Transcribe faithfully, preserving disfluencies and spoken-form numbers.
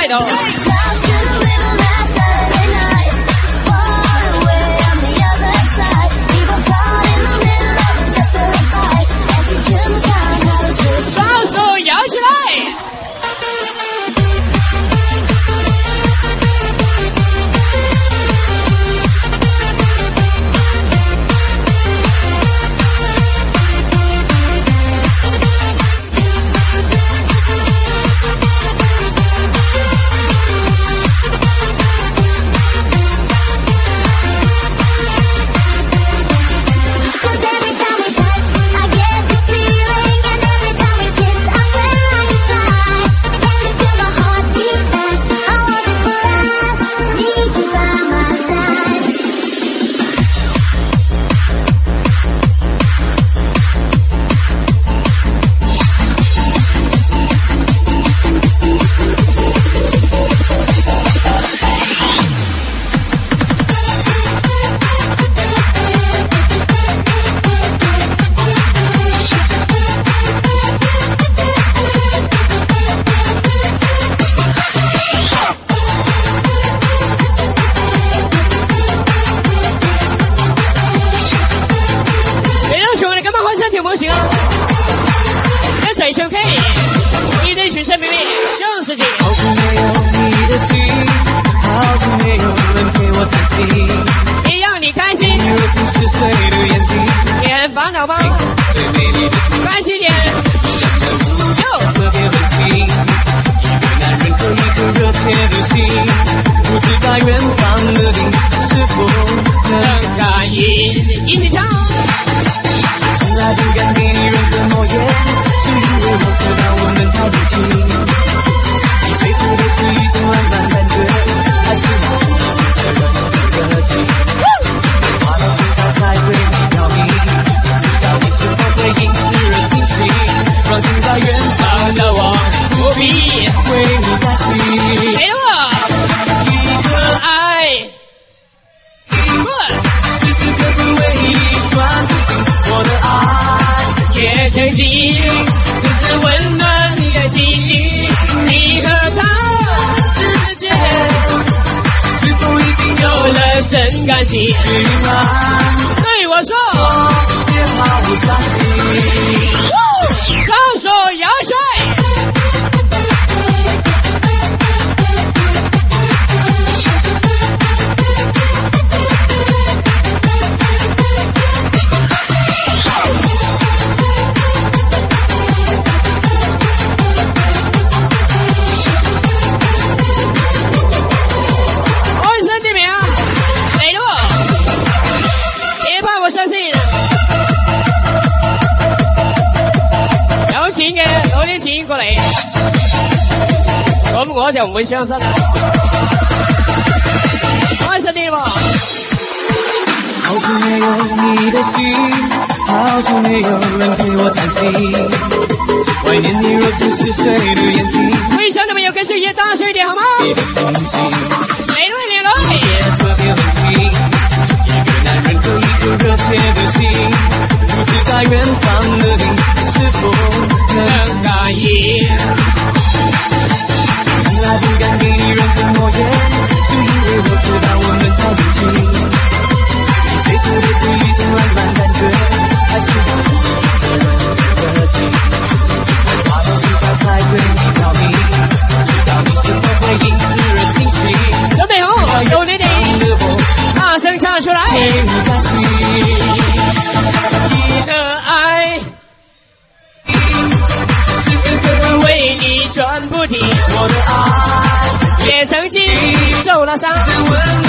来头。双手摇起来。对我说，双手摇甩。过来，咁我就唔會傷身。開心啲喎。好久沒有你的心，好久沒有人陪我談心，懷念你柔情似水的眼睛。微笑的朋友跟隨也大聲一點好嗎？你的星星，美女臉容也特別溫馨，一個男人和一顆熱切的心，不知在遠方的你是否能答應。從來不敢給你任何諾言，是因為我知道我們太年輕。你最初的是一種浪漫感覺，還是我責任的情？花到樹上才對你着迷，知道你是否會因此而清醒。準備好，有你哋，大聲唱出來。給你感情，你的愛。為你轉不停，我的愛也曾經受了傷。